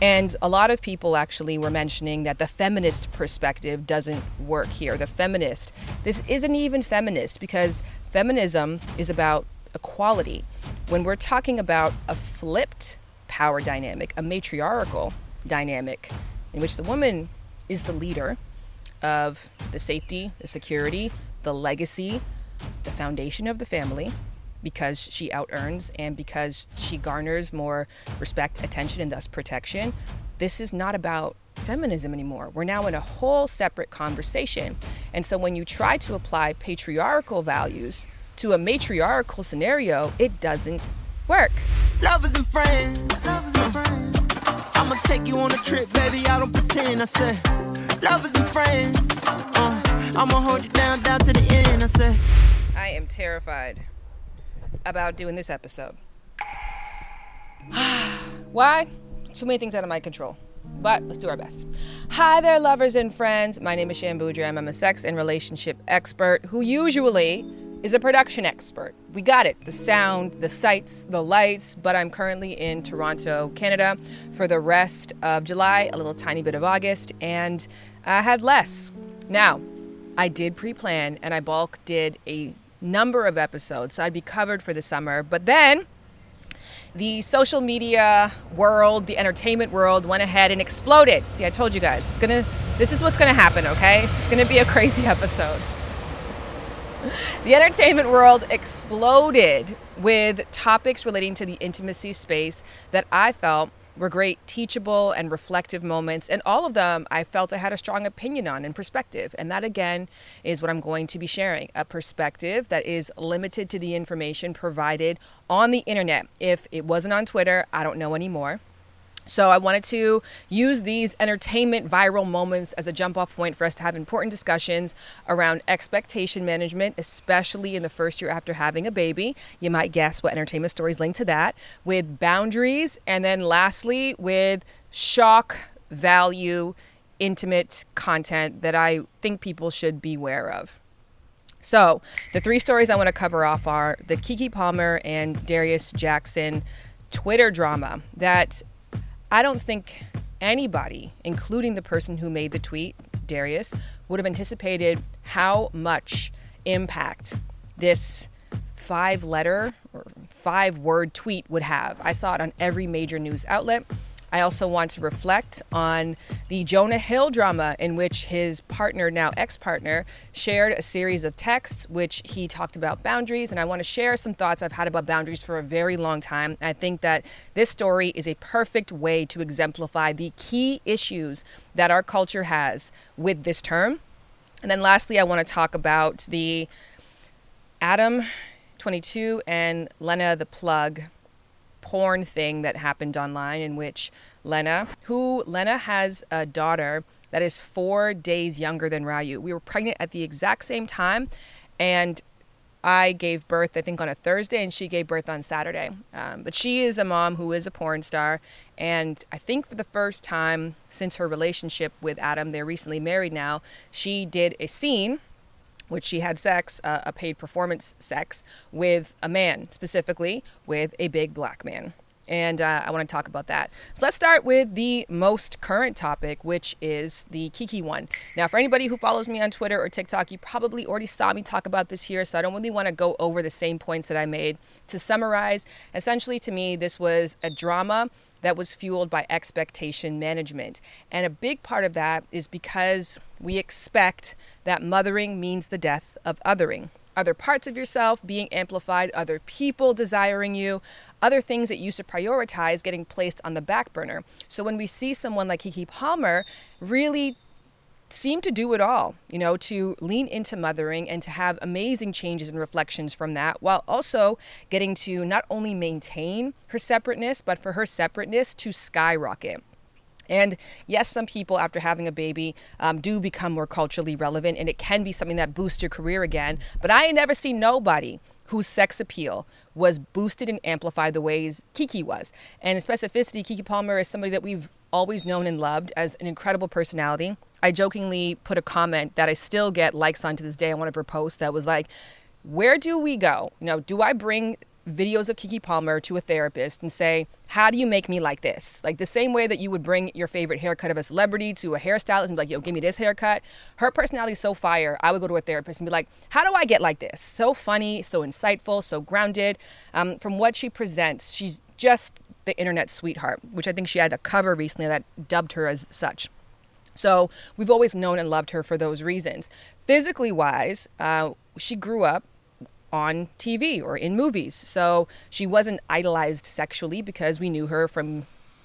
And a lot of people actually were mentioning that the feminist perspective doesn't work here. This isn't even feminist, because feminism is about equality. When we're talking about a flipped power dynamic, a matriarchal dynamic, in which the woman is the leader of the safety, the security, the legacy, the foundation of the family, because she out-earns and because she garners more respect, attention, and thus protection. This is not about feminism anymore. We're now in a whole separate conversation. And so when you try to apply patriarchal values to a matriarchal scenario, it doesn't work. Lovers and friends. I'ma take you on a trip, baby, I don't pretend. I said, lovers and friends. I'ma hold you down to the end. I said, I am terrified about doing this episode. Why? Too many things out of my control. But let's do our best. Hi there, lovers and friends. My name is Shan Boudram. I'm a sex and relationship expert who usually is a production expert. We got it. The sound, the sights, the lights. But I'm currently in Toronto, Canada for the rest of July, a little tiny bit of August, and I had less. Now, I did pre-plan and I bulk did a number of episodes, so I'd be covered for the summer. But then the social media world, the entertainment world went ahead and exploded. See, I told you guys, this is what's gonna happen, okay? It's gonna be a crazy episode. The entertainment world exploded with topics relating to the intimacy space that I felt were great teachable and reflective moments, and all of them I felt I had a strong opinion on and perspective. And that again is what I'm going to be sharing, a perspective that is limited to the information provided on the internet. If it wasn't on Twitter, I don't know anymore. So I wanted to use these entertainment viral moments as a jump off point for us to have important discussions around expectation management, especially in the first year after having a baby. You might guess what entertainment stories link to that, with boundaries, and then lastly with shock value, intimate content that I think people should beware of. So the three stories I want to cover off are the Keke Palmer and Darius Jackson Twitter drama that I don't think anybody, including the person who made the tweet, Darius, would have anticipated how much impact this 5-letter or 5-word tweet would have. I saw it on every major news outlet. I also want to reflect on the Jonah Hill drama, in which his partner, now ex-partner, shared a series of texts which he talked about boundaries. And I want to share some thoughts I've had about boundaries for a very long time. I think that this story is a perfect way to exemplify the key issues that our culture has with this term. And then lastly, I want to talk about the Adam 22 and Lena the Plug porn thing that happened online, in which Lena has a daughter that is 4 days younger than Ryu. We were pregnant at the exact same time, and I gave birth, I think, on a Thursday, and she gave birth on Saturday. But she is a mom who is a porn star, and I think for the first time since her relationship with Adam, they're recently married now, she did a scene which she had sex, a paid performance sex, with a man, specifically with a big black man. And I want to talk about that. So let's start with the most current topic, which is the Keke one. Now, for anybody who follows me on Twitter or TikTok, you probably already saw me talk about this here, so I don't really want to go over the same points that I made. To summarize, essentially to me, this was a drama that was fueled by expectation management. And a big part of that is because we expect that mothering means the death of othering. Other parts of yourself being amplified, other people desiring you, other things that you used to prioritize getting placed on the back burner. So when we see someone like Keke Palmer really seem to do it all, to lean into mothering and to have amazing changes and reflections from that, while also getting to not only maintain her separateness, but for her separateness to skyrocket. And yes, some people after having a baby do become more culturally relevant, and it can be something that boosts your career again. But I ain't never seen nobody whose sex appeal was boosted and amplified the ways Keke was. And in specificity, Keke Palmer is somebody that we've always known and loved as an incredible personality. I jokingly put a comment that I still get likes on to this day on one of her posts that was like, where do we go? Do I bring videos of Keke Palmer to a therapist and say, how do you make me like this? Like the same way that you would bring your favorite haircut of a celebrity to a hairstylist and be like, yo, give me this haircut. Her personality is so fire. I would go to a therapist and be like, how do I get like this? So funny, so insightful, so grounded. From what she presents, she's just the internet sweetheart, which I think she had a cover recently that dubbed her as such. So we've always known and loved her for those reasons. Physically wise, she grew up on TV or in movies. So she wasn't idolized sexually because we knew her from,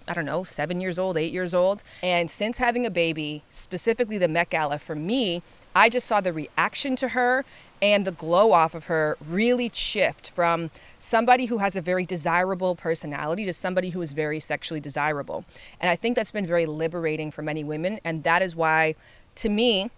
7 years old, 8 years old. And since having a baby, specifically the Met Gala, for me, I just saw the reaction to her and the glow off of her really shift from somebody who has a very desirable personality to somebody who is very sexually desirable. And I think that's been very liberating for many women. And that is why, to me,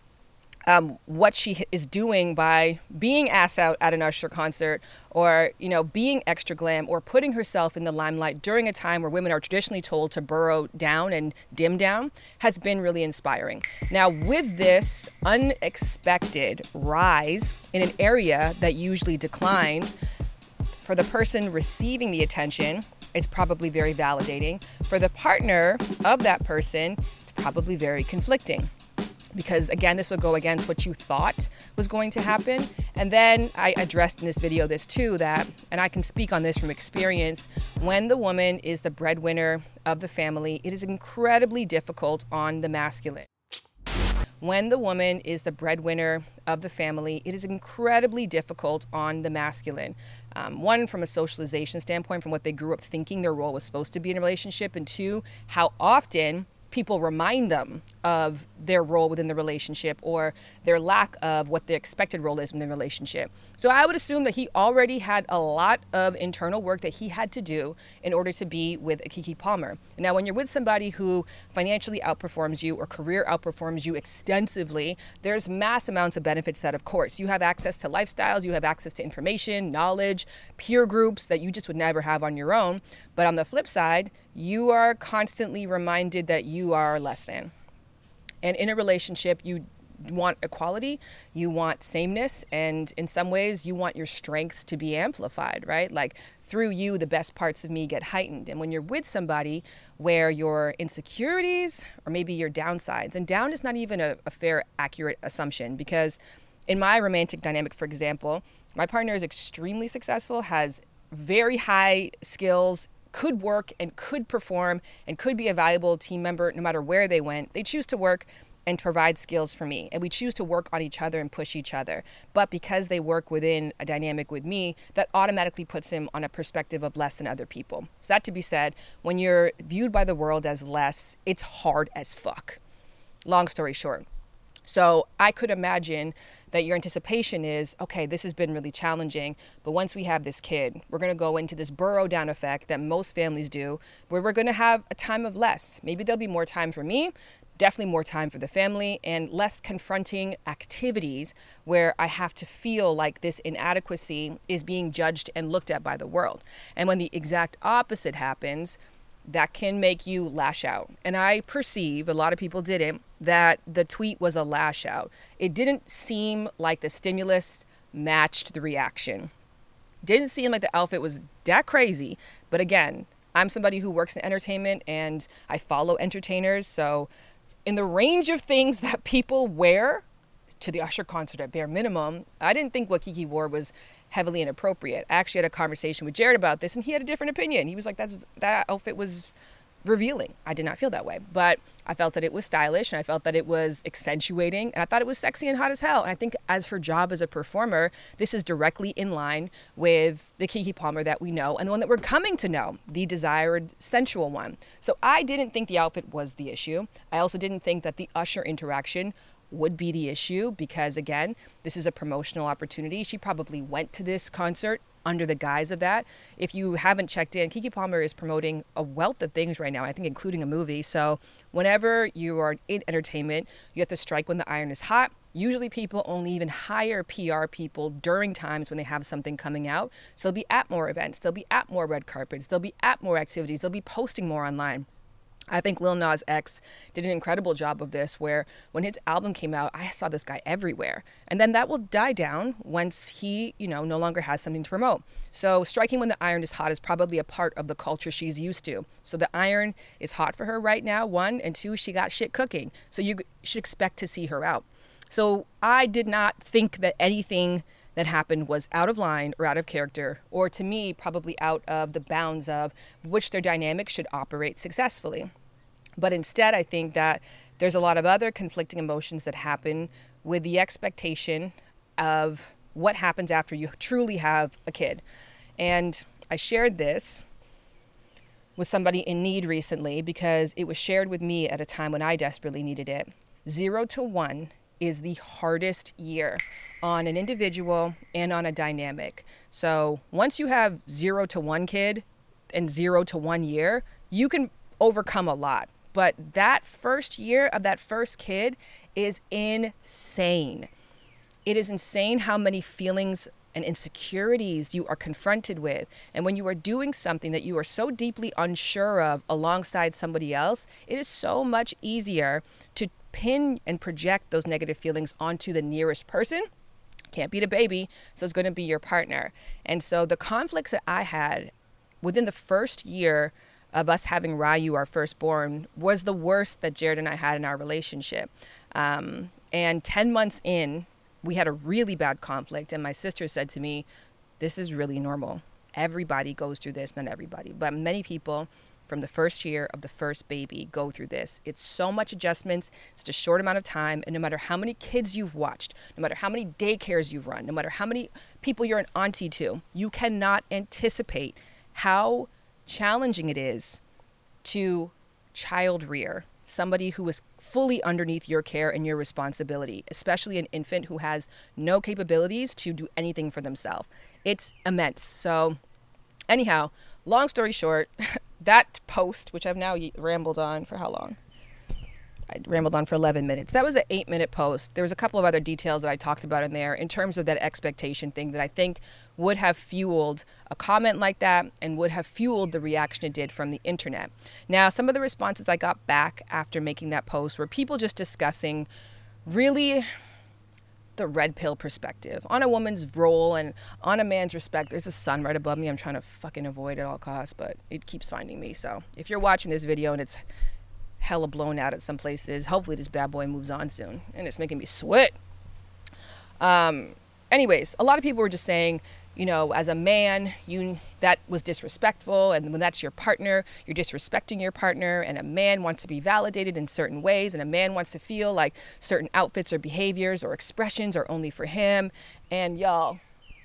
what she is doing by being ass out at an Usher concert or, being extra glam or putting herself in the limelight during a time where women are traditionally told to burrow down and dim down has been really inspiring. Now, with this unexpected rise in an area that usually declines, for the person receiving the attention, it's probably very validating. For the partner of that person, it's probably very conflicting. Because again, this would go against what you thought was going to happen. And then I addressed in this video this too, that, and I can speak on this from experience, when the woman is the breadwinner of the family, it is incredibly difficult on the masculine. When the woman is the breadwinner of the family, it is incredibly difficult on the masculine. One, from a socialization standpoint, from what they grew up thinking their role was supposed to be in a relationship, and two, how often people remind them of their role within the relationship or their lack of what the expected role is within the relationship. So I would assume that he already had a lot of internal work that he had to do in order to be with a Keke Palmer. Now, when you're with somebody who financially outperforms you or career outperforms you extensively, there's mass amounts of benefits that, of course, you have access to lifestyles, you have access to information, knowledge, peer groups that you just would never have on your own. But on the flip side, you are constantly reminded that you are less than. And in a relationship, you want equality, you want sameness, and in some ways, you want your strengths to be amplified, right? Like through you, the best parts of me get heightened. And when you're with somebody where your insecurities or maybe your downsides, and down is not even a fair, accurate assumption, because in my romantic dynamic, for example, my partner is extremely successful, has very high skills, could work and could perform and could be a valuable team member no matter where they went. They choose to work and provide skills for me. And we choose to work on each other and push each other. But because they work within a dynamic with me, that automatically puts him on a perspective of less than other people. So that to be said, when you're viewed by the world as less, it's hard as fuck. Long story short. So I could imagine that your anticipation is, okay, this has been really challenging, but once we have this kid, we're going to go into this burrow down effect that most families do, where we're going to have a time of less. Maybe there'll be more time for me, definitely more time for the family, and less confronting activities where I have to feel like this inadequacy is being judged and looked at by the world. And when the exact opposite happens, that can make you lash out. And I perceive, a lot of people didn't, that the tweet was a lash out. It didn't seem like the stimulus matched the reaction. Didn't seem like the outfit was that crazy. But again, I'm somebody who works in entertainment and I follow entertainers. So in the range of things that people wear to the Usher concert at bare minimum, I didn't think what Keke wore was heavily inappropriate. I actually had a conversation with Jared about this and he had a different opinion. He was like, that outfit was revealing. I did not feel that way, but I felt that it was stylish and I felt that it was accentuating and I thought it was sexy and hot as hell. And I think as her job as a performer, this is directly in line with the Keke Palmer that we know and the one that we're coming to know, the desired sensual one. So I didn't think the outfit was the issue. I also didn't think that the Usher interaction would be the issue because, again, this is a promotional opportunity. She probably went to this concert under the guise of that. If you haven't checked in, Keke Palmer is promoting a wealth of things right now, I think including a movie. So whenever you are in entertainment, you have to strike when the iron is hot. Usually people only even hire PR people during times when they have something coming out. So they'll be at more events. They'll be at more red carpets. They'll be at more activities. They'll be posting more online. I think Lil Nas X did an incredible job of this, where when his album came out, I saw this guy everywhere. And then that will die down once he, no longer has something to promote. So striking when the iron is hot is probably a part of the culture she's used to. So the iron is hot for her right now, 1, and 2, she got shit cooking. So you should expect to see her out. So I did not think that anything that happened was out of line or out of character, or to me, probably out of the bounds of which their dynamic should operate successfully. But instead, I think that there's a lot of other conflicting emotions that happen with the expectation of what happens after you truly have a kid. And I shared this with somebody in need recently because it was shared with me at a time when I desperately needed it. 0 to 1 is the hardest year on an individual and on a dynamic. So once you have 0 to 1 kid and 0 to 1 year, you can overcome a lot. But that first year of that first kid is insane. It is insane how many feelings and insecurities you are confronted with. And when you are doing something that you are so deeply unsure of alongside somebody else, it is so much easier to pin and project those negative feelings onto the nearest person. Can't be the baby, so it's going to be your partner. And so the conflicts that I had within the first year of us having Ryu, our firstborn, was the worst that Jared and I had in our relationship. And 10 months in, we had a really bad conflict. And my sister said to me, this is really normal. Everybody goes through this, not everybody, but many people from the first year of the first baby go through this. It's so much adjustments. It's a short amount of time. And no matter how many kids you've watched, no matter how many daycares you've run, no matter how many people you're an auntie to, you cannot anticipate how challenging it is to child rear somebody who is fully underneath your care and your responsibility, especially an infant who has no capabilities to do anything for themselves. It's immense. So anyhow, long story short, that post, which I've now rambled on for how long? I rambled on for 11 minutes. That was an 8-minute post. There was a couple of other details that I talked about in there in terms of that expectation thing that I think would have fueled a comment like that and would have fueled the reaction it did from the internet. Now, some of the responses I got back after making that post were people just discussing really the red pill perspective on a woman's role and on a man's respect. There's a sun right above me. I'm trying to fucking avoid at all costs, but it keeps finding me. So if you're watching this video and it's hella blown out at some places, hopefully this bad boy moves on soon, and it's making me sweat. Anyways, a lot of people were just saying, as a man, that was disrespectful, and when that's your partner, you're disrespecting your partner, and a man wants to be validated in certain ways, and a man wants to feel like certain outfits or behaviors or expressions are only for him. And y'all,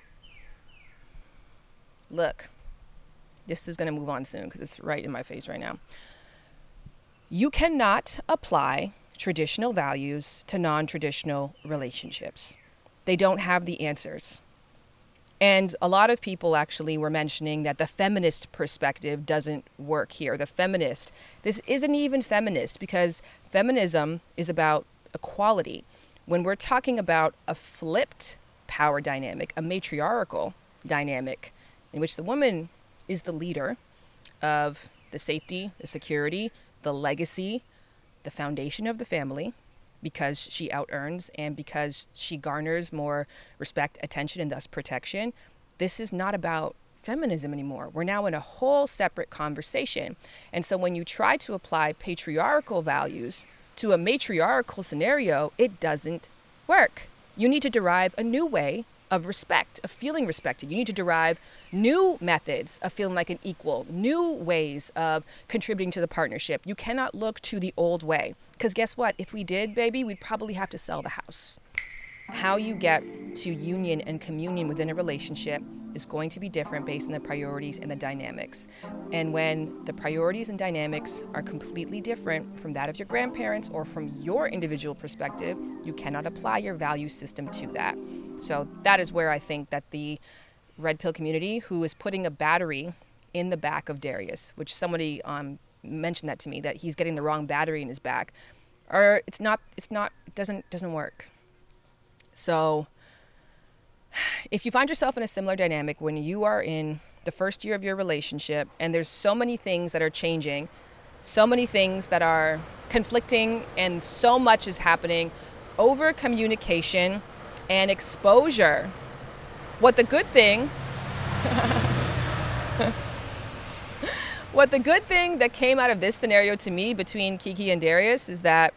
look, this is going to move on soon because it's right in my face right now. You cannot apply traditional values to non-traditional relationships. They don't have the answers. And a lot of people actually were mentioning that the feminist perspective doesn't work here. This isn't even feminist because feminism is about equality. When we're talking about a flipped power dynamic, a matriarchal dynamic in which the woman is the leader of the safety, the security, the legacy, the foundation of the family, because she out-earns and because she garners more respect, attention, and thus protection. This is not about feminism anymore. We're now in a whole separate conversation. And so when you try to apply patriarchal values to a matriarchal scenario, it doesn't work. You need to derive a new way of respect, of feeling respected. You need to derive new methods of feeling like an equal, new ways of contributing to the partnership. You cannot look to the old way. Because guess what? If we did, baby, we'd probably have to sell the house. How you get to union and communion within a relationship is going to be different based on the priorities and the dynamics. And when the priorities and dynamics are completely different from that of your grandparents or from your individual perspective, you cannot apply your value system to that. So that is where I think that the red pill community, who is putting a battery in the back of Darius, which somebody mentioned that to me, that he's getting the wrong battery in his back, or it doesn't work. So if you find yourself in a similar dynamic when you are in the first year of your relationship and there's so many things that are changing, so many things that are conflicting and so much is happening over communication and exposure. What the good thing that came out of this scenario to me between Kiki and Darius is that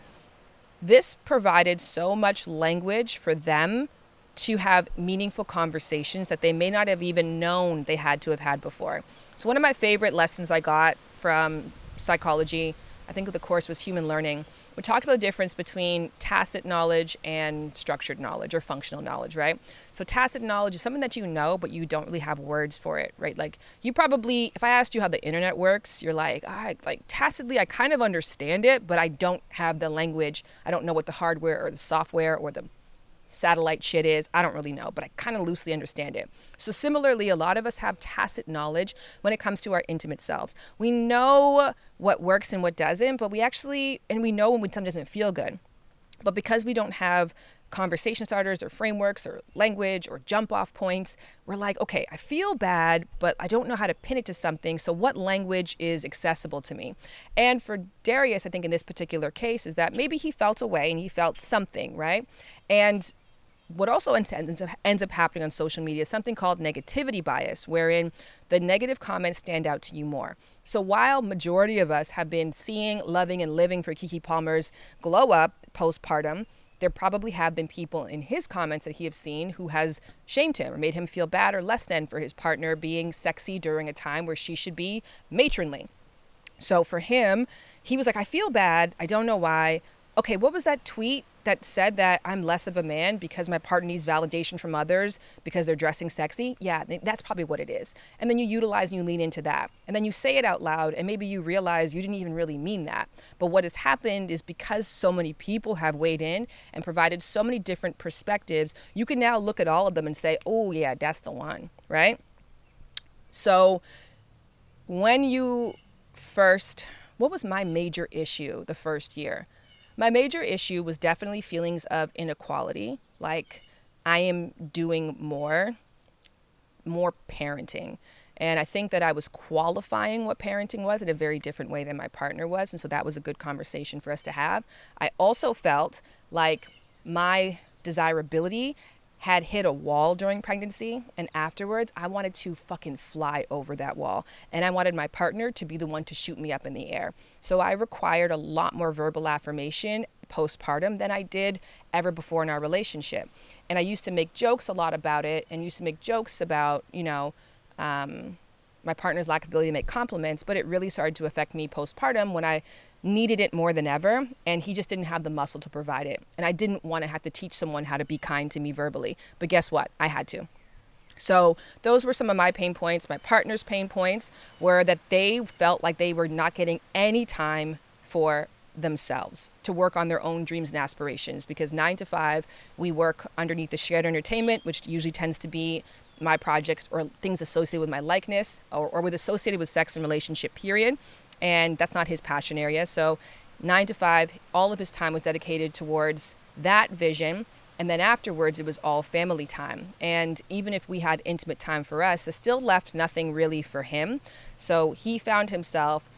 this provided so much language for them to have meaningful conversations that they may not have even known they had to have had before. So one of my favorite lessons I got from psychology, I think the course was Human Learning, we talked about the difference between tacit knowledge and structured knowledge or functional knowledge, right? So tacit knowledge is something that you know, but you don't really have words for it, right? Like you probably, if I asked you how the internet works, you're like, tacitly, I kind of understand it, but I don't have the language. I don't know what the hardware or the software or the satellite shit is. I don't really know, but I kind of loosely understand it. So similarly, a lot of us have tacit knowledge when it comes to our intimate selves. We know what works and what doesn't, but we know when something doesn't feel good. But because we don't have conversation starters or frameworks or language or jump off points, we're like, okay, I feel bad, but I don't know how to pin it to something. So what language is accessible to me? And for Darius, I think in this particular case is that maybe he felt a way and he felt something, right? And what also ends up happening on social media is something called negativity bias, wherein the negative comments stand out to you more. So while majority of us have been seeing, loving, and living for Keke Palmer's glow up postpartum, there probably have been people in his comments that he have seen who has shamed him or made him feel bad or less than for his partner being sexy during a time where she should be matronly. So for him, he was like, I feel bad. I don't know why. Okay, what was that tweet that said that I'm less of a man because my partner needs validation from others because they're dressing sexy? Yeah, that's probably what it is. And then you utilize and you lean into that. And then you say it out loud and maybe you realize you didn't even really mean that. But what has happened is because so many people have weighed in and provided so many different perspectives, you can now look at all of them and say, oh yeah, that's the one, right? So when you first, what was my major issue the first year? My major issue was definitely feelings of inequality, like I am doing more parenting. And I think that I was qualifying what parenting was in a very different way than my partner was. And so that was a good conversation for us to have. I also felt like my desirability had hit a wall during pregnancy, and afterwards I wanted to fucking fly over that wall, and I wanted my partner to be the one to shoot me up in the air. So I required a lot more verbal affirmation postpartum than I did ever before in our relationship. And I used to make jokes a lot about it, and used to make jokes about, my partner's lack of ability to make compliments, but it really started to affect me postpartum when I needed it more than ever, and he just didn't have the muscle to provide it. And I didn't want to have to teach someone how to be kind to me verbally. But guess what? I had to. So those were some of my pain points. My partner's pain points were that they felt like they were not getting any time for themselves to work on their own dreams and aspirations, because 9 to 5, we work underneath the shared entertainment, which usually tends to be my projects or things associated with my likeness or with associated with sex and relationship, period. And that's not his passion area. So 9 to 5, all of his time was dedicated towards that vision. And then afterwards, it was all family time. And even if we had intimate time for us, it still left nothing really for him. So he found himself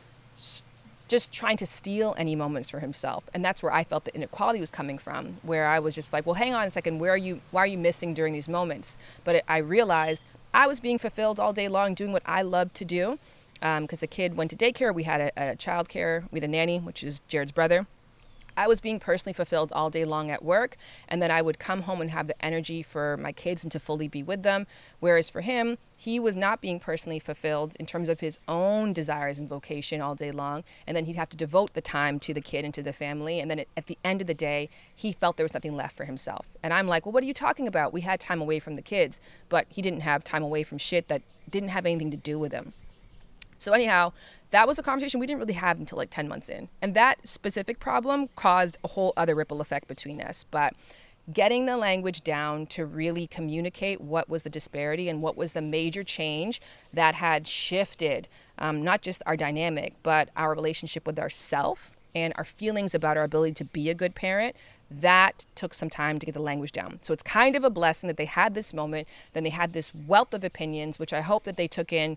just trying to steal any moments for himself. And that's where I felt the inequality was coming from, where I was just like, well, hang on a second, why are you missing during these moments? But I realized I was being fulfilled all day long doing what I loved to do. Because the kid went to daycare, we had a child care, we had a nanny, which is Jared's brother. I was being personally fulfilled all day long at work, and then I would come home and have the energy for my kids and to fully be with them. Whereas for him, he was not being personally fulfilled in terms of his own desires and vocation all day long, and then he'd have to devote the time to the kid and to the family, and then at the end of the day, he felt there was nothing left for himself. And I'm like, well, what are you talking about? We had time away from the kids, but he didn't have time away from shit that didn't have anything to do with him. So anyhow, that was a conversation we didn't really have until like 10 months in. And that specific problem caused a whole other ripple effect between us. But getting the language down to really communicate what was the disparity and what was the major change that had shifted, not just our dynamic, but our relationship with ourself and our feelings about our ability to be a good parent, that took some time to get the language down. So it's kind of a blessing that they had this moment, then they had this wealth of opinions, which I hope that they took in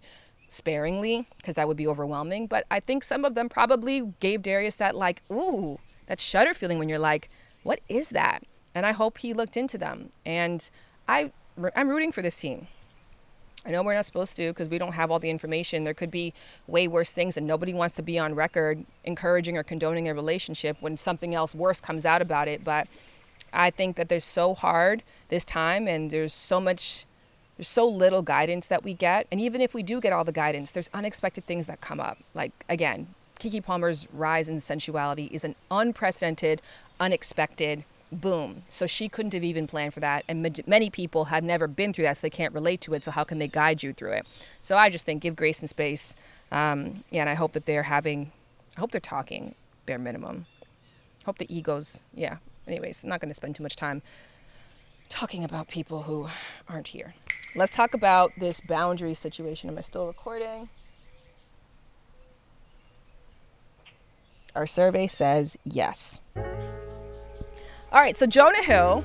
sparingly because that would be overwhelming. But I think some of them probably gave Darius that like, ooh, that shudder feeling when you're like, what is that? And I hope he looked into them. And I'm rooting for this team. I know we're not supposed to because we don't have all the information. There could be way worse things, and nobody wants to be on record encouraging or condoning a relationship when something else worse comes out about it. But I think that there's so hard this time, and there's so little guidance that we get. And even if we do get all the guidance, there's unexpected things that come up. Like, again, Keke Palmer's rise in sensuality is an unprecedented, unexpected boom. So she couldn't have even planned for that. And many people have never been through that, so they can't relate to it. So how can they guide you through it? So I just think give grace and space. And I hope that they're talking bare minimum. Hope the egos, yeah. Anyways, I'm not going to spend too much time talking about people who aren't here. Let's talk about this boundary situation. Am I still recording? Our survey says yes. All right, so Jonah Hill,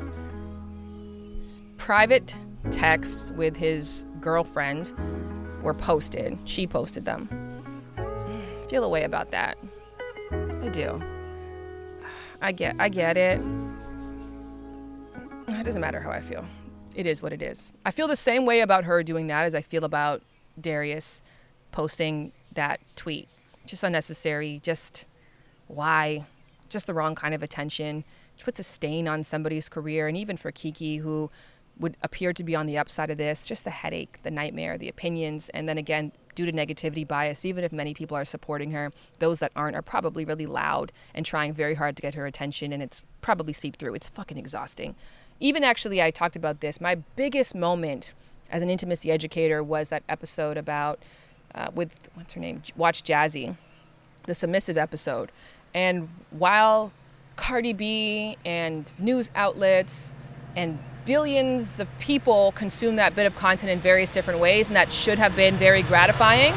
private texts with his girlfriend were posted. She posted them. I feel a way about that. I do. I get it. It doesn't matter how I feel. It is what it is. I feel the same way about her doing that as I feel about Darius posting that tweet. Just unnecessary. Just why? Just the wrong kind of attention. It puts a stain on somebody's career. And even for Keke, who would appear to be on the upside of this, just the headache, the nightmare, the opinions. And then again, due to negativity bias, even if many people are supporting her, those that aren't are probably really loud and trying very hard to get her attention. And it's probably seeped through. It's fucking exhausting. Even actually, I talked about this. My biggest moment as an intimacy educator was that episode about, with, what's her name? Watch Jazzy, the submissive episode. And while Cardi B and news outlets and billions of people consume that bit of content in various different ways, and that should have been very gratifying,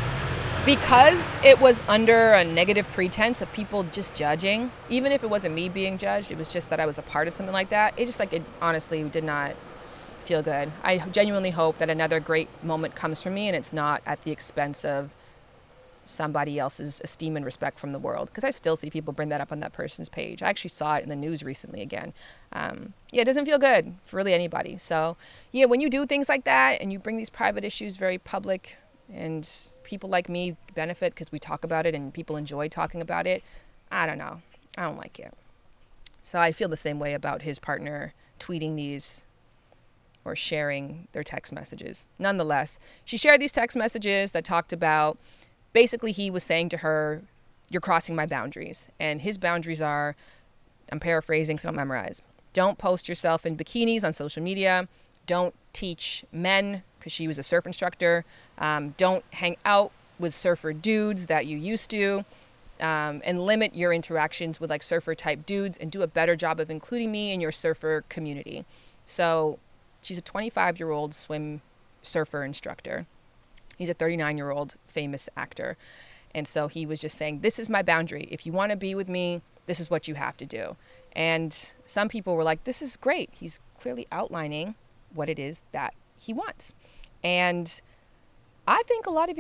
because it was under a negative pretense of people just judging. Even if it wasn't me being judged, it was just that I was a part of something like that. It honestly did not feel good. I genuinely hope that another great moment comes from me, and it's not at the expense of somebody else's esteem and respect from the world, because I still see people bring that up on that person's page. I actually saw it in the news recently again. It doesn't feel good for really anybody. So when you do things like that and you bring these private issues very public, and people like me benefit because we talk about it and people enjoy talking about it, I don't know. I don't like it. So I feel the same way about his partner tweeting these or sharing their text messages. Nonetheless, she shared these text messages that talked about, basically, he was saying to her, you're crossing my boundaries. And his boundaries are, I'm paraphrasing so I don't memorize, don't post yourself in bikinis on social media. Don't teach men, because she was a surf instructor. Don't hang out with surfer dudes that you used to. And limit your interactions with like surfer type dudes, and do a better job of including me in your surfer community. So she's a 25-year-old swim surfer instructor. He's a 39-year-old famous actor. And so he was just saying, this is my boundary. If you want to be with me, this is what you have to do. And some people were like, this is great. He's clearly outlining what it is that he wants. And I think a lot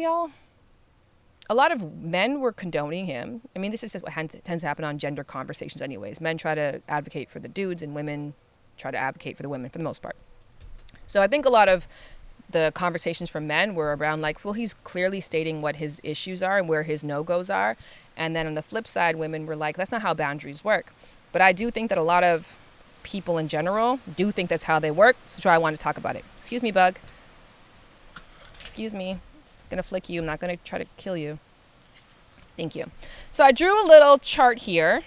of men were condoning him. I mean, this is what tends to happen on gender conversations anyways. Men try to advocate for the dudes, and women try to advocate for the women for the most part. So I think a lot of the conversations from men were around like, well, he's clearly stating what his issues are and where his no-goes are. And then on the flip side, women were like, that's not how boundaries work. But I do think that a lot of people in general do think that's how they work. So that's why I want to talk about it. Excuse me, bug. Excuse me. It's going to flick you. I'm not going to try to kill you. Thank you. So I drew a little chart here.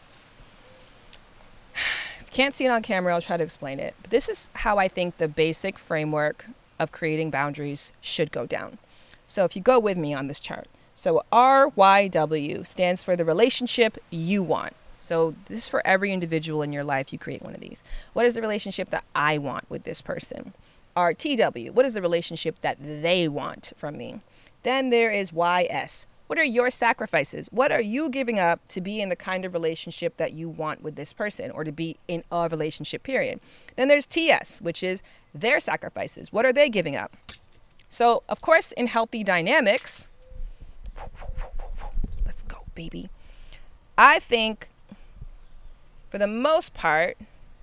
If you can't see it on camera, I'll try to explain it. But this is how I think the basic framework of creating boundaries should go down. So if you go with me on this chart. So RYW stands for the relationship you want. So this is for every individual in your life. You create one of these. What is the relationship that I want with this person? RTW, what is the relationship that they want from me? Then there is YS. What are your sacrifices? What are you giving up to be in the kind of relationship that you want with this person, or to be in a relationship, period? Then there's TS, which is their sacrifices. What are they giving up? So, of course, in healthy dynamics, let's go, baby. I think, for the most part,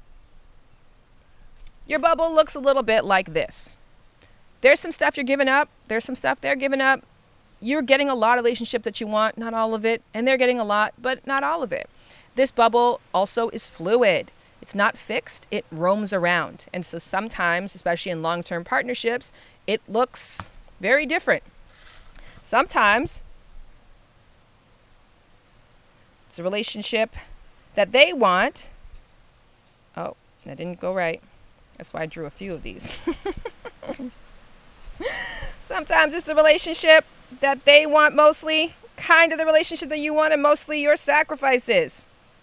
your bubble looks a little bit like this. There's some stuff you're giving up. There's some stuff they're giving up. You're getting a lot of relationship that you want, not all of it. And they're getting a lot, but not all of it. This bubble also is fluid. It's not fixed. It roams around. And so sometimes, especially in long-term partnerships, it looks very different. Sometimes it's a relationship that they want. Oh, that didn't go right. That's why I drew a few of these. Sometimes it's the relationship that they want mostly, kind of the relationship that you want, and mostly your sacrifices.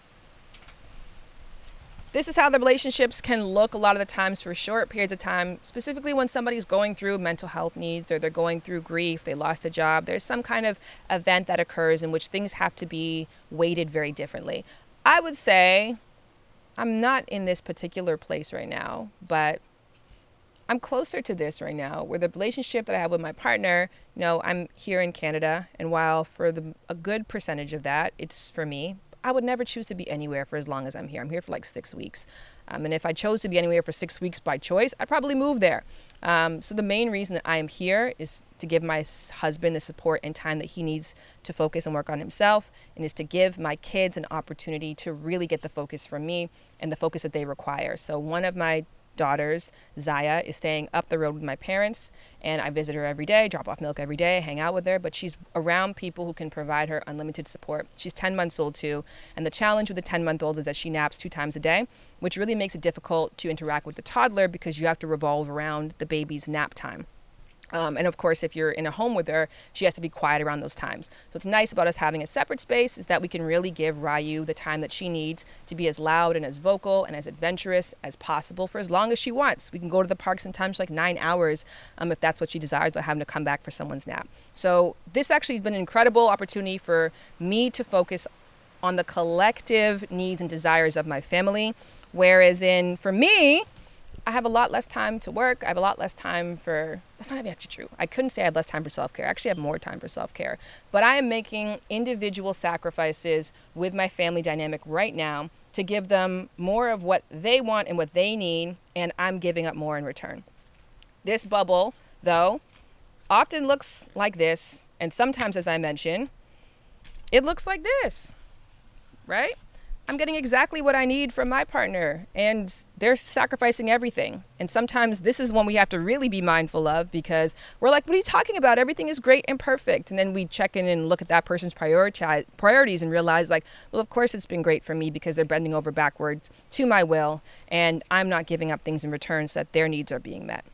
This is how the relationships can look a lot of the times for short periods of time, specifically when somebody's going through mental health needs or they're going through grief, they lost a job. There's some kind of event that occurs in which things have to be weighted very differently. I would say I'm not in this particular place right now, but I'm closer to this right now, where the relationship that I have with my partner, I'm here in Canada, and while for a good percentage of that, it's for me, I would never choose to be anywhere for as long as I'm here. I'm here for like 6 weeks. And if I chose to be anywhere for 6 weeks by choice, I'd probably move there. So the main reason that I am here is to give my husband the support and time that he needs to focus and work on himself, and is to give my kids an opportunity to really get the focus from me and the focus that they require. So one of my daughters, Zaya, is staying up the road with my parents, and I visit her every day, drop off milk every day, hang out with her, but she's around people who can provide her unlimited support. She's 10 months old too, and the challenge with the 10-month-old is that she naps 2 times a day, which really makes it difficult to interact with the toddler because you have to revolve around the baby's nap time. And of course, if you're in a home with her, she has to be quiet around those times. So what's nice about us having a separate space is that we can really give Ryu the time that she needs to be as loud and as vocal and as adventurous as possible for as long as she wants. We can go to the park sometimes for like 9 hours if that's what she desires, without having to come back for someone's nap. So this actually has been an incredible opportunity for me to focus on the collective needs and desires of my family. Whereas for me, I have a lot less time to work. I have a lot less time that's not even actually true. I couldn't say I have less time for self-care. I actually have more time for self-care. But I am making individual sacrifices with my family dynamic right now to give them more of what they want and what they need, and I'm giving up more in return. This bubble, though, often looks like this, and sometimes, as I mentioned, it looks like this, right? I'm getting exactly what I need from my partner, and they're sacrificing everything. And sometimes this is one we have to really be mindful of, because we're like, what are you talking about? Everything is great and perfect. And then we check in and look at that person's priorities and realize, like, well, of course it's been great for me because they're bending over backwards to my will, and I'm not giving up things in return so that their needs are being met.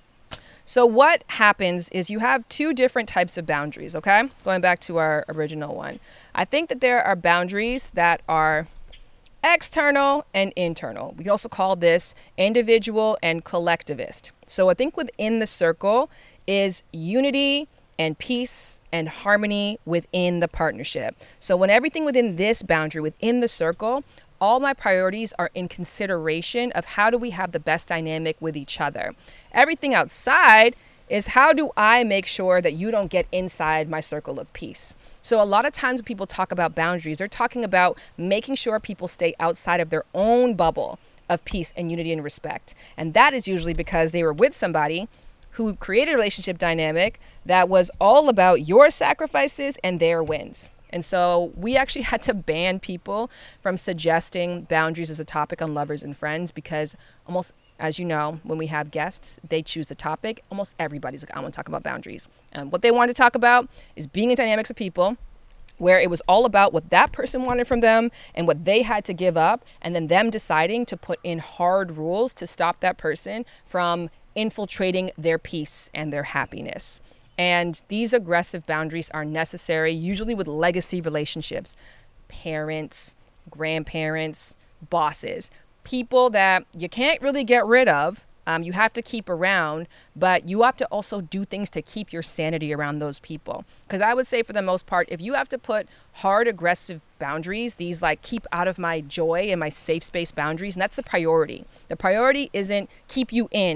So what happens is you have 2 different types of boundaries, okay? Going back to our original one. I think that there are boundaries that are external and internal. We also call this individual and collectivist. So I think within the circle is unity and peace and harmony within the partnership. So when everything within this boundary, within the circle, all my priorities are in consideration of how do we have the best dynamic with each other. Everything outside is how do I make sure that you don't get inside my circle of peace. So a lot of times when people talk about boundaries, they're talking about making sure people stay outside of their own bubble of peace and unity and respect. And that is usually because they were with somebody who created a relationship dynamic that was all about your sacrifices and their wins. And so we actually had to ban people from suggesting boundaries as a topic on Lovers and Friends, because almost, as you know, when we have guests, they choose the topic. Almost everybody's like, I want to talk about boundaries. What they want to talk about is being in dynamics of people where it was all about what that person wanted from them and what they had to give up, and then them deciding to put in hard rules to stop that person from infiltrating their peace and their happiness. And these aggressive boundaries are necessary, usually with legacy relationships, parents, grandparents, bosses, people that you can't really get rid of. You have to keep around, but you have to also do things to keep your sanity around those people. Because I would say for the most part, if you have to put hard, aggressive boundaries, these like keep out of my joy and my safe space boundaries, and that's the priority. The priority isn't keep you in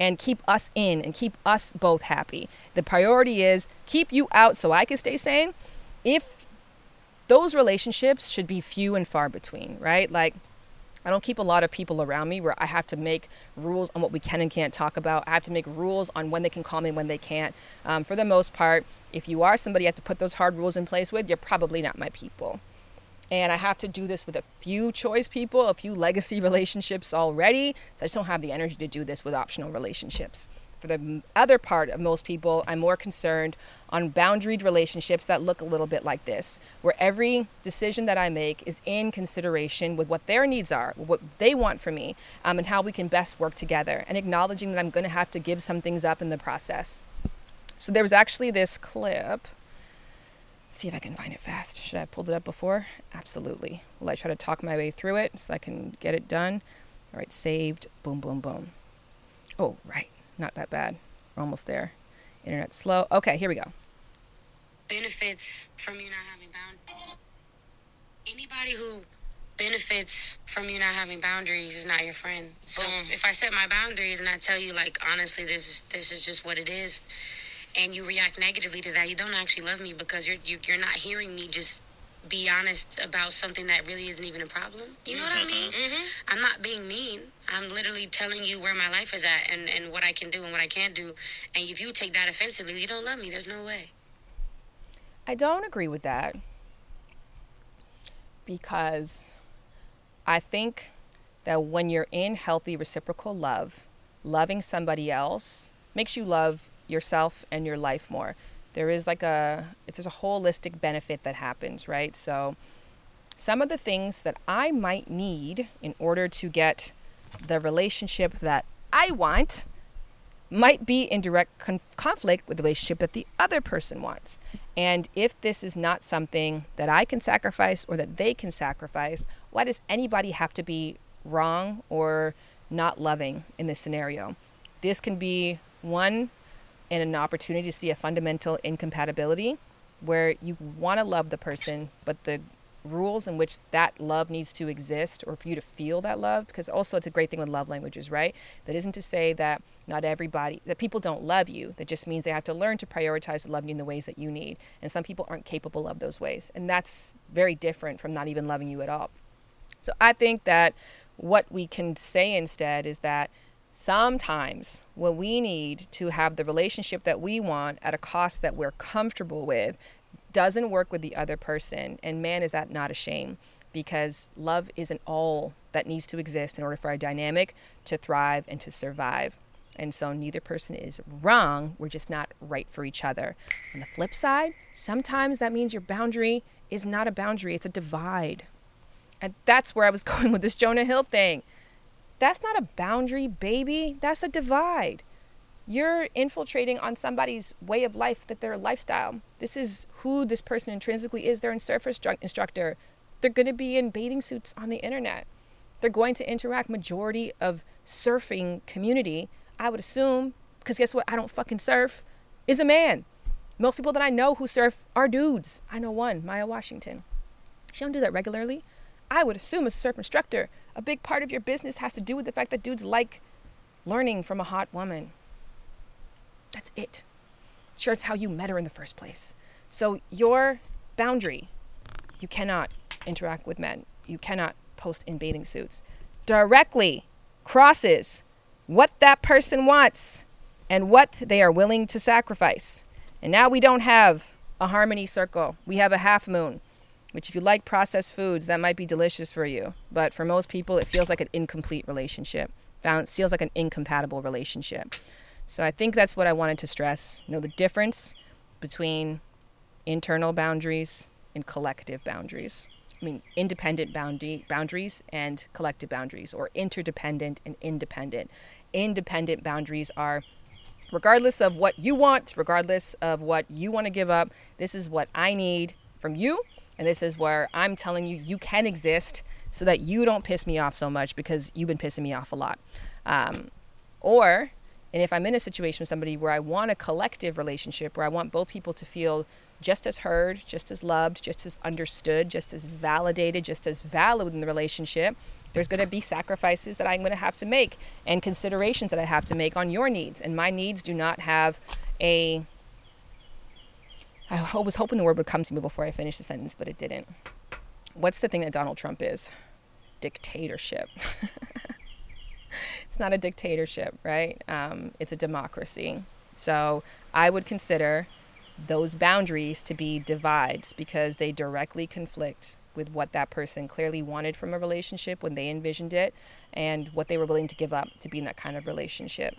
and keep us in and keep us both happy. The priority is keep you out so I can stay sane. If those relationships should be few and far between, right? Like, I don't keep a lot of people around me where I have to make rules on what we can and can't talk about. I have to make rules on when they can call me and when they can't. For the most part, if you are somebody you have to put those hard rules in place with, you're probably not my people. And I have to do this with a few choice people, a few legacy relationships already. So I just don't have the energy to do this with optional relationships. For the other part of most people, I'm more concerned on boundaried relationships that look a little bit like this, where every decision that I make is in consideration with what their needs are, what they want from me, and how we can best work together, and acknowledging that I'm going to have to give some things up in the process. So there was actually this clip. Let's see if I can find it fast. Should I have pulled it up before? Absolutely. Will I try to talk my way through it so I can get it done? All right, saved. Boom, boom, boom. Oh, right. Not that bad. We're almost there. Internet's slow. Okay, here we go. Benefits from you not having boundaries. Anybody who benefits from you not having boundaries is not your friend. So if I set my boundaries and I tell you, like, honestly, this is just what it is, and you react negatively to that, you don't actually love me, because you're not hearing me just be honest about something that really isn't even a problem. You know what I mean? Mm-hmm. I'm not being mean. I'm literally telling you where my life is at and what I can do and what I can't do. And if you take that offensively, you don't love me. There's no way. I don't agree with that, because I think that when you're in healthy reciprocal love, loving somebody else makes you love yourself and your life more. There is there's a holistic benefit that happens, right? So some of the things that I might need in order to get the relationship that I want might be in direct conflict with the relationship that the other person wants. And if this is not something that I can sacrifice or that they can sacrifice, why does anybody have to be wrong or not loving in this scenario? This can be one and an opportunity to see a fundamental incompatibility where you want to love the person, but the rules in which that love needs to exist, or for you to feel that love, because also it's a great thing with love languages, right? That isn't to say that not everybody, that people don't love you. That just means they have to learn to prioritize loving you in the ways that you need. And some people aren't capable of those ways. And that's very different from not even loving you at all. So I think that what we can say instead is that sometimes what we need to have the relationship that we want at a cost that we're comfortable with doesn't work with the other person. And man, is that not a shame, because love isn't all that needs to exist in order for our dynamic to thrive and to survive. And so neither person is wrong. We're just not right for each other. On the flip side, sometimes that means your boundary is not a boundary. It's a divide. And that's where I was going with this Jonah Hill thing. That's not a boundary, baby. That's a divide. You're infiltrating on somebody's way of life, that their lifestyle. This is who this person intrinsically is. They're a surf instructor. They're going to be in bathing suits on the internet. They're going to interact. Majority of surfing community, I would assume, because guess what? I don't fucking surf, is a man. Most people that I know who surf are dudes. I know one, Maya Washington. She don't do that regularly. I would assume as a surf instructor, a big part of your business has to do with the fact that dudes like learning from a hot woman. That's it. Sure, it's how you met her in the first place. So your boundary, you cannot interact with men. You cannot post in bathing suits. Directly crosses what that person wants and what they are willing to sacrifice. And now we don't have a harmony circle. We have a half moon, which if you like processed foods, that might be delicious for you. But for most people, it feels like an incomplete relationship. Feels like an incompatible relationship. So I think that's what I wanted to stress. You know, the difference between internal boundaries and collective boundaries. I mean, independent boundaries and collective boundaries, or interdependent and independent. Independent boundaries are regardless of what you want, regardless of what you want to give up, this is what I need from you. And this is where I'm telling you, you can exist so that you don't piss me off so much, because you've been pissing me off a lot. And if I'm in a situation with somebody where I want a collective relationship, where I want both people to feel just as heard, just as loved, just as understood, just as validated, just as valued in the relationship, there's going to be sacrifices that I'm going to have to make and considerations that I have to make on your needs. And my needs do not have I was hoping the word would come to me before I finished the sentence, but it didn't. What's the thing that Donald Trump is? Dictatorship. It's not a dictatorship, right? It's a democracy. So I would consider those boundaries to be divides because they directly conflict with what that person clearly wanted from a relationship when they envisioned it and what they were willing to give up to be in that kind of relationship.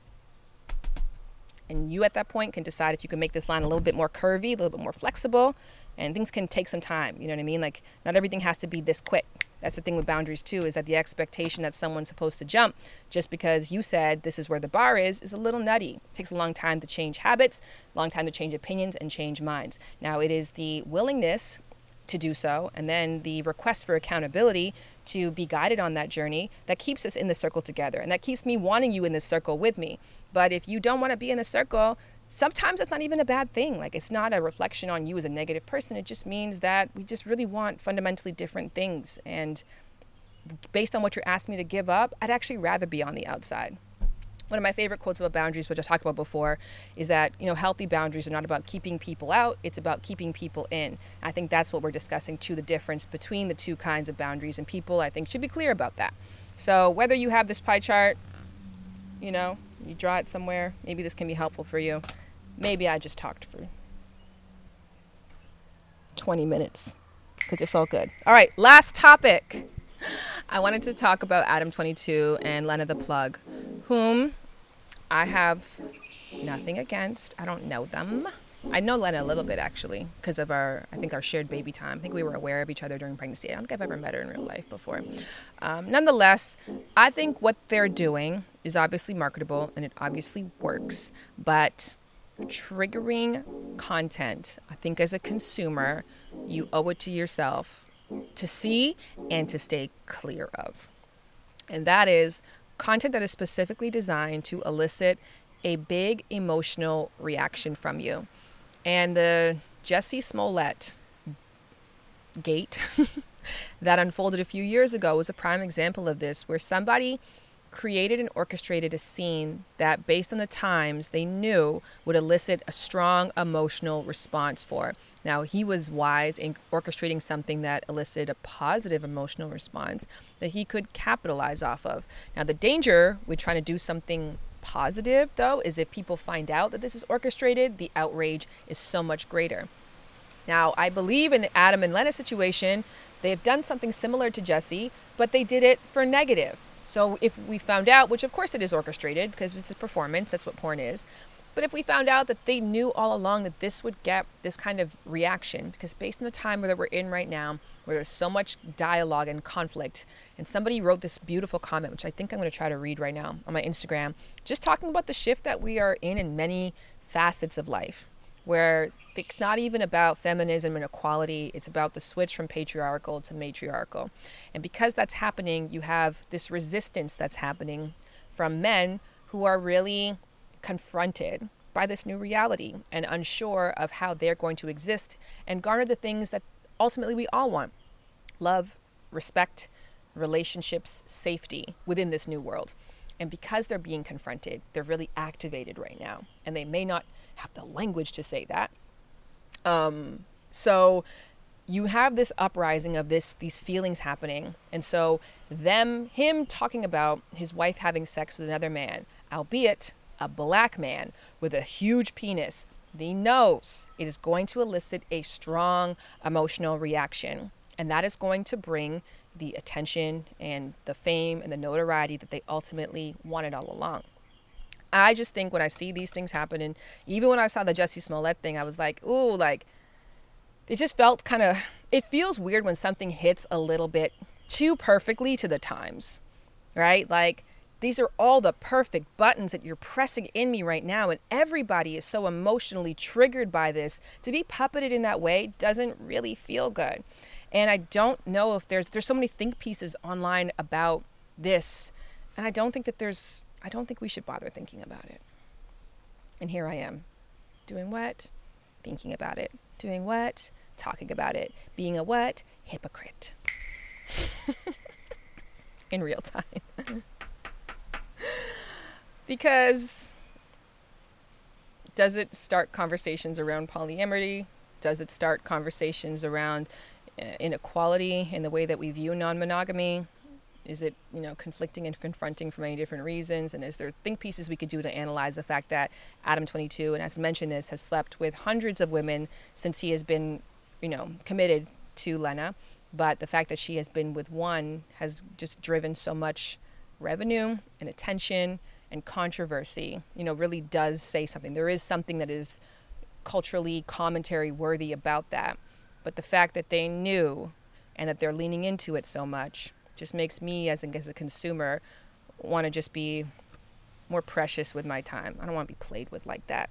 And you at that point can decide if you can make this line a little bit more curvy, a little bit more flexible, and things can take some time. You know what I mean? Like, not everything has to be this quick. That's the thing with boundaries too, is that the expectation that someone's supposed to jump just because you said this is where the bar is a little nutty. It takes a long time to change habits, a long time to change opinions and change minds. Now, it is the willingness to do so and then the request for accountability to be guided on that journey that keeps us in the circle together, and that keeps me wanting you in this circle with me. But if you don't want to be in the circle, sometimes it's not even a bad thing. Like, it's not a reflection on you as a negative person. It just means that we just really want fundamentally different things. And based on what you're asking me to give up, I'd actually rather be on the outside. One of my favorite quotes about boundaries, which I talked about before, is that, healthy boundaries are not about keeping people out. It's about keeping people in. I think that's what we're discussing too, the difference between the two kinds of boundaries, and people, I think, should be clear about that. So whether you have this pie chart, you draw it somewhere, maybe this can be helpful for you. Maybe I just talked for 20 minutes because it felt good. All right, last topic. I wanted to talk about Adam22 and Lena the Plug, whom I have nothing against. I don't know them. I know Lena a little bit, actually, because of our shared baby time. I think we were aware of each other during pregnancy. I don't think I've ever met her in real life before. Nonetheless, I think what they're doing is obviously marketable and it obviously works, but triggering content, I think as a consumer, you owe it to yourself to see and to stay clear of. And that is content that is specifically designed to elicit a big emotional reaction from you. And the Jussie Smollett gate that unfolded a few years ago was a prime example of this, where somebody created and orchestrated a scene that, based on the times, they knew would elicit a strong emotional response for. Now, he was wise in orchestrating something that elicited a positive emotional response that he could capitalize off of. Now, the danger with trying to do something positive, though, is if people find out that this is orchestrated, the outrage is so much greater. Now, I believe in the Adam and Lena situation, they have done something similar to Jussie, but they did it for negative. So if we found out, which of course it is orchestrated because it's a performance, that's what porn is. But if we found out that they knew all along that this would get this kind of reaction, because based on the time that we're in right now, where there's so much dialogue and conflict, and somebody wrote this beautiful comment, which I think I'm going to try to read right now on my Instagram, just talking about the shift that we are in many facets of life, where it's not even about feminism and equality, it's about the switch from patriarchal to matriarchal. And because that's happening, you have this resistance that's happening from men who are really confronted by this new reality and unsure of how they're going to exist and garner the things that ultimately we all want: love, respect, relationships, safety within this new world. And because they're being confronted, they're really activated right now, and they may not have the language to say that. So you have this uprising of these feelings happening. And so him talking about his wife having sex with another man, albeit a black man with a huge penis, he knows it is going to elicit a strong emotional reaction. And that is going to bring the attention and the fame and the notoriety that they ultimately wanted all along. I just think when I see these things happen, and even when I saw the Jussie Smollett thing, I was like, ooh, like, it just felt it feels weird when something hits a little bit too perfectly to the times, right? Like, these are all the perfect buttons that you're pressing in me right now, and everybody is so emotionally triggered by this. To be puppeted in that way doesn't really feel good. And I don't know if there's so many think pieces online about this, and I don't think we should bother thinking about it. And here I am, doing what? Thinking about it. Doing what? Talking about it. Being a what? Hypocrite. In real time. Because does it start conversations around polyamory? Does it start conversations around inequality in the way that we view non-monogamy? Is it, conflicting and confronting for many different reasons? And is there think pieces we could do to analyze the fact that Adam 22, and as mentioned this, has slept with hundreds of women since he has been, committed to Lena. But the fact that she has been with one has just driven so much revenue and attention and controversy, really does say something. There is something that is culturally commentary worthy about that. But the fact that they knew and that they're leaning into it so much just makes me, as a consumer, want to just be more precious with my time. I don't want to be played with like that.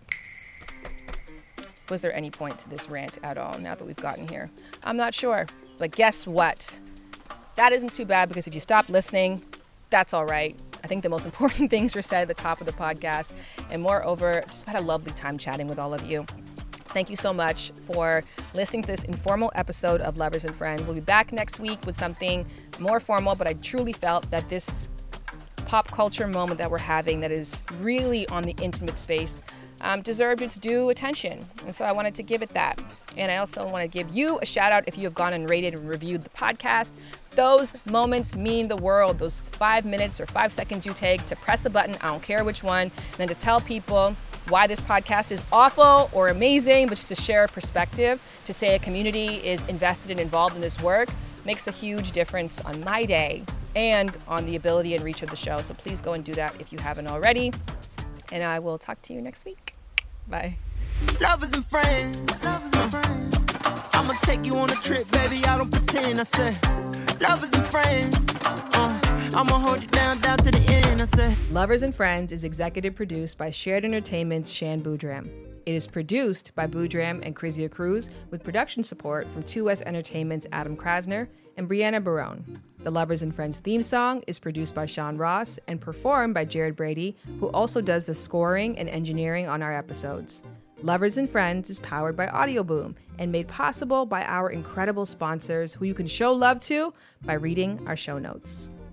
Was there any point to this rant at all now that we've gotten here? I'm not sure. But guess what? That isn't too bad, because if you stop listening, that's all right. I think the most important things were said at the top of the podcast. And moreover, just had a lovely time chatting with all of you. Thank you so much for listening to this informal episode of Lovers and Friends. We'll be back next week with something more formal, but I truly felt that this pop culture moment that we're having that is really on the intimate space deserved its due attention. And so I wanted to give it that. And I also want to give you a shout out if you have gone and rated and reviewed the podcast. Those moments mean the world. Those 5 minutes or 5 seconds you take to press a button, I don't care which one, and then to tell people why this podcast is awful or amazing, but just to share a perspective, to say a community is invested and involved in this work, makes a huge difference on my day and on the ability and reach of the show. So please go and do that if you haven't already. And I will talk to you next week. Bye. Lovers and friends. I'ma take you on a trip, baby. I don't pretend. I said, lovers and friends. I'ma hold you down to the end. I said, Lovers and Friends is executive produced by Shared Entertainment's Shan Boudram. It is produced by Boudram and Krizia Cruz with production support from 2S Entertainment's Adam Krasner and Brianna Barone. The Lovers and Friends theme song is produced by Sean Ross and performed by Jared Brady, who also does the scoring and engineering on our episodes. Lovers and Friends is powered by Audio Boom and made possible by our incredible sponsors, who you can show love to by reading our show notes.